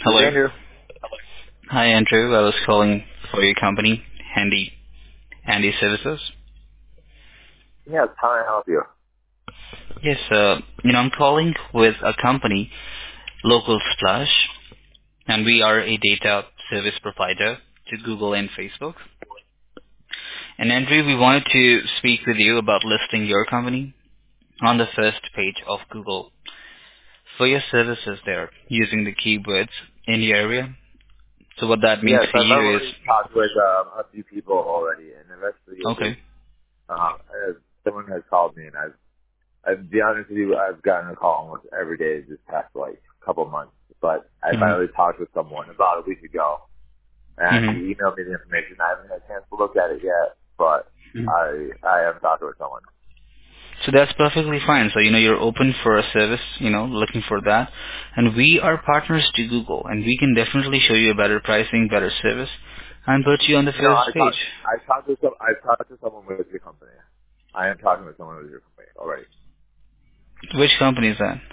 This is Hello. Andrew. Hi, Andrew. I was calling for your company, Handy Services. Yes, how can I help you? Yes, I'm calling with a company, Local Splash, and we are a data service provider to Google and Facebook. And Andrew, we wanted to speak with you about listing your company on the first page of Google for your services there, using the keywords in the area. So what that means Yes, for I've you is, already talked with a few people already, and eventually it was, okay. someone has called me, and to be honest with you, I've gotten a call almost every day this past, couple months. But I finally Mm-hmm. talked with someone about a week ago, and he Mm-hmm. emailed me the information. I haven't had a chance to look at it yet, but I am talking with someone. So that's perfectly fine. So, you're open for a service, looking for that. And we are partners to Google, and we can definitely show you a better pricing, better service, and put you on the No, first page. I talked to someone with your company. I am talking with someone with your company already. Which company is that?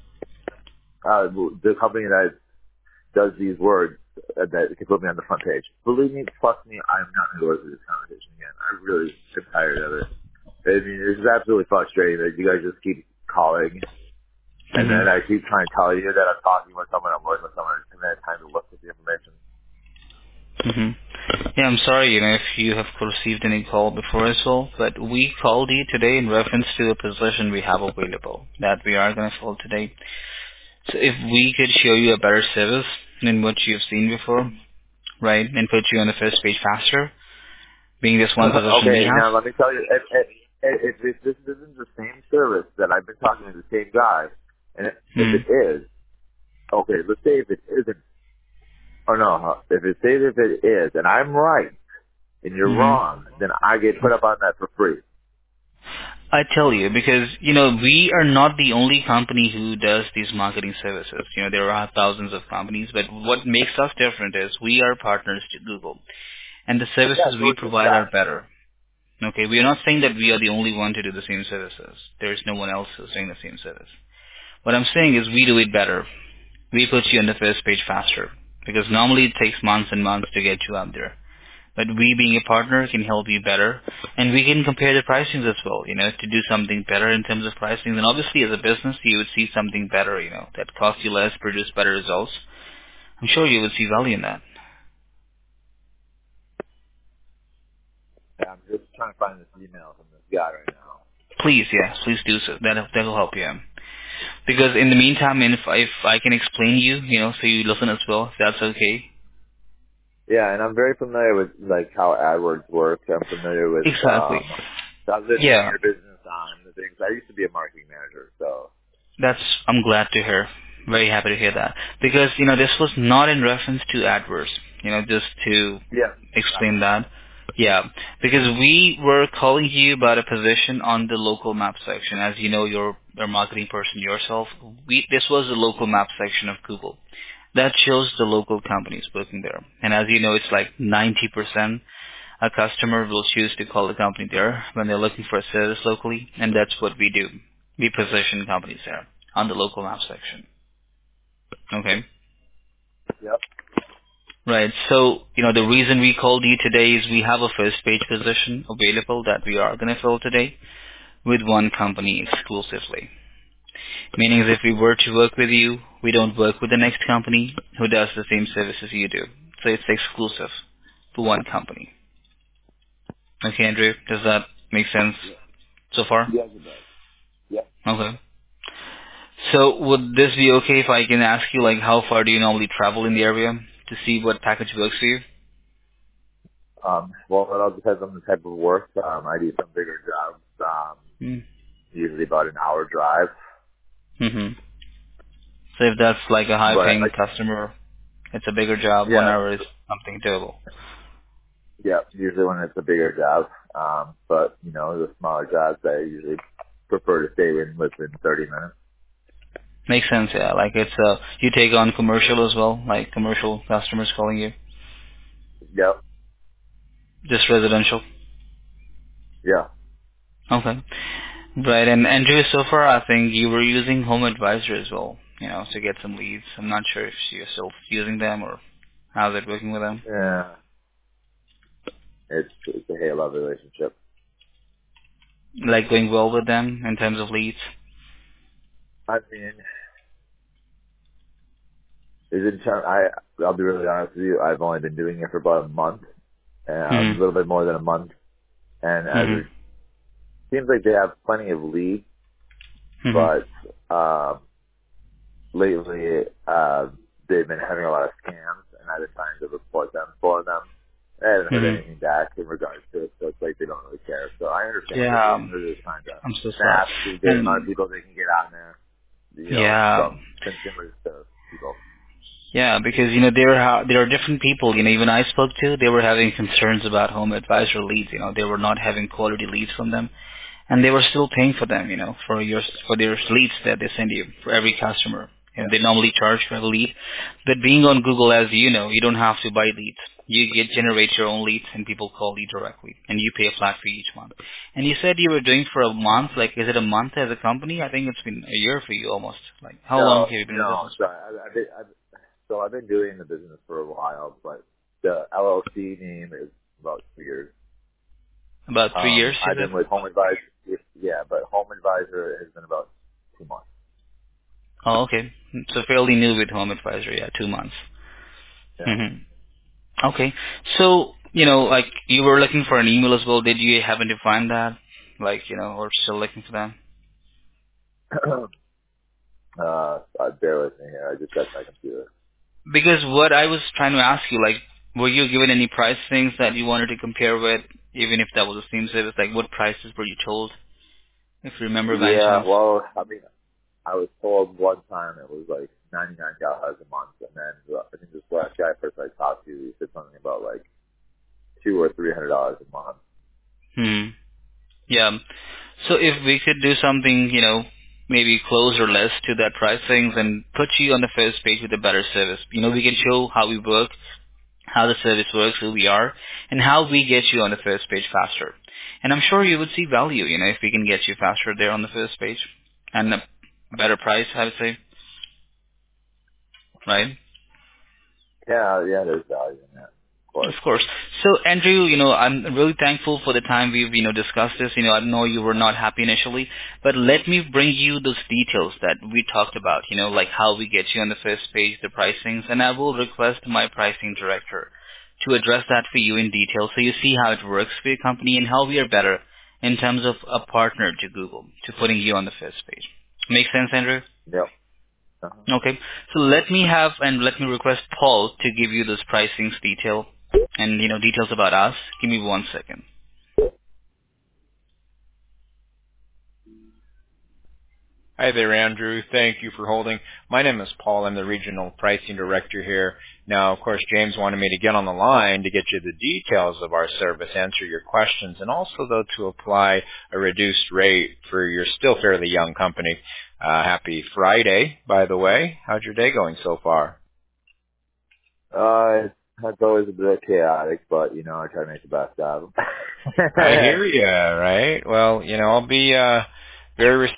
The company that does these words that can put me on the front page. Believe me, trust me, I'm not going to go through this conversation again. I really am tired of it. I mean, it's absolutely frustrating that you guys just keep calling, and then I Mm-hmm. keep trying to tell you that I'm talking with someone, I'm working with someone, and then it's time to look at the information. Mm-hmm. Yeah, I'm sorry, if you have received any call before as well, but we called you today in reference to the position we have available that we are going to fill today. So if we could show you a better service than what you've seen before, right, and put you on the first page faster, being this one position we Okay, have. now let me tell you, if this isn't the same service that I've been talking to the same guy, and if Hmm. it is, okay, let's say if it isn't, or no, if it says if it is, and I'm right, and you're Hmm. wrong, then I get put up on that for free. I tell you, because, we are not the only company who does these marketing services. There are thousands of companies, but what makes us different is we are partners to Google, and the Yeah, services so we it's just provide are that. better. Okay, we are not saying that we are the only one to do the same services. There is no one else who's doing the same service. What I'm saying is we do it better. We put you on the first page faster, because normally it takes months and months to get you up there. But we being a partner can help you better, and we can compare the pricings as well, to do something better in terms of pricing. And obviously as a business you would see something better, that costs you less, produce better results. I'm sure you would see value in that. Yeah, I'm just trying to find this email from this guy right now. Please, yes, please do so. That'll help you. Because in the meantime, and if I can explain you, so you listen as well, if that's okay. Yeah, and I'm very familiar with how AdWords work. I'm familiar with Exactly. I've been in Yeah. your business on the things. I used to be a marketing manager, so That's, I'm glad to hear. Very happy to hear that. Because, this was not in reference to AdWords, just to yeah, explain that. Yeah, because we were calling you about a position on the local map section. As you know, you're a marketing person yourself. This was the local map section of Google. That shows the local companies working there. And as you know, it's like 90% a customer will choose to call the company there when they're looking for a service locally, and that's what we do. We position companies there on the local map section. Okay? yep. Right. So, the reason we called you today is we have a first page position available that we are going to fill today with one company exclusively. Meaning if we were to work with you, we don't work with the next company who does the same services you do. So it's exclusive for one company. Okay, Andrew, does that make sense Yeah. so far? Yes, it does. Yep. Okay. So would this be okay if I can ask you, like, how far do you normally travel in the area to see what package works for you? Well, it all depends on the type of work. I do some bigger jobs, usually about an hour drive. Mm-hmm. So if that's like a But high-paying customer, it's a bigger job, 1 hour is something doable. yeah, usually when it's a bigger job. But the smaller jobs, I usually prefer to stay within 30 minutes. Makes sense, yeah. Like it's, you take on commercial as well, like commercial customers calling you, Yep. just residential. Yeah. Okay. Right, and Andrew, so far I think you were using Home Advisor as well, to get some leads. I'm not sure if you're still using them or how's it working with them. Yeah, it's a hate-love relationship. Like going well with them in terms of leads. I mean, I'll be really honest with you. I've only been doing it for about a month, and a little bit more than a month. And as it seems like they have plenty of leads, but lately they've been having a lot of scams, and I've been trying to report them for them. I haven't heard anything back in regards to it, so it's like they don't really care. So I understand what they're Yeah, doing. They're just trying to I'm so sorry. snap the amount of And people they can get on there, yeah, from consumers to people. yeah, because there are different people. Even I spoke to, they were having concerns about home advisor leads. They were not having quality leads from them. And they were still paying for them, for their leads that they send you for every customer. And Yeah. they normally charge for a lead. But being on Google, as you know, you don't have to buy leads. You generate your own leads, and people call you directly, and you pay a flat fee each month. And you said you were doing for a month. Like, is it a month as a company? I think it's been a year for you almost. Like, how long have you been in the No. business So for? I've been doing the business for a while, but the LLC name is about 2 years. About 3 years, you I've said? been with Home Advisor. Yeah, but Home Advisor has been about 2 months. Oh, okay. So fairly new with Home Advisor, yeah, 2 months. Yeah. hmm Okay. So, like you were looking for an email as well. Did you happen to find that? Like, or still looking for that? Bear with me here. I just got my computer. Because what I was trying to ask you, like, were you given any price things that you wanted to compare with, even if that was the same service? Like, what prices were you told, if you remember by any Yeah, chance? well, I mean, I was told one time it was like $99 a month, and then I think this last guy first I talked to, he said something about like $200 or $300 a month. Hmm. Yeah. So if we could do something, maybe close or less to that pricing and put you on the first page with a better service. We can show how we work, how the service works, who we are, and how we get you on the first page faster. And I'm sure you would see value, if we can get you faster there on the first page. And a better price, I would say, right? Yeah, there's value in that, of Of course. course. So, Andrew, I'm really thankful for the time we've, discussed this. I know you were not happy initially, but let me bring you those details that we talked about, like how we get you on the first page, the pricings, and I will request my pricing director to address that for you in detail so you see how it works for your company and how we are better in terms of a partner to Google, to putting you on the first page. Make sense, Andrew? Yep. Uh-huh. Okay. So let me request Paul to give you those pricings detail and, details about us. Give me 1 second. Hi there, Andrew. Thank you for holding. My name is Paul. I'm the Regional Pricing Director here. Now, of course, James wanted me to get on the line to get you the details of our service, answer your questions, and also, though, to apply a reduced rate for your still fairly young company. Happy Friday, by the way. How's your day going so far? It's always a bit chaotic, but, I try to make the best out of I it. hear you, right? Well, I'll be very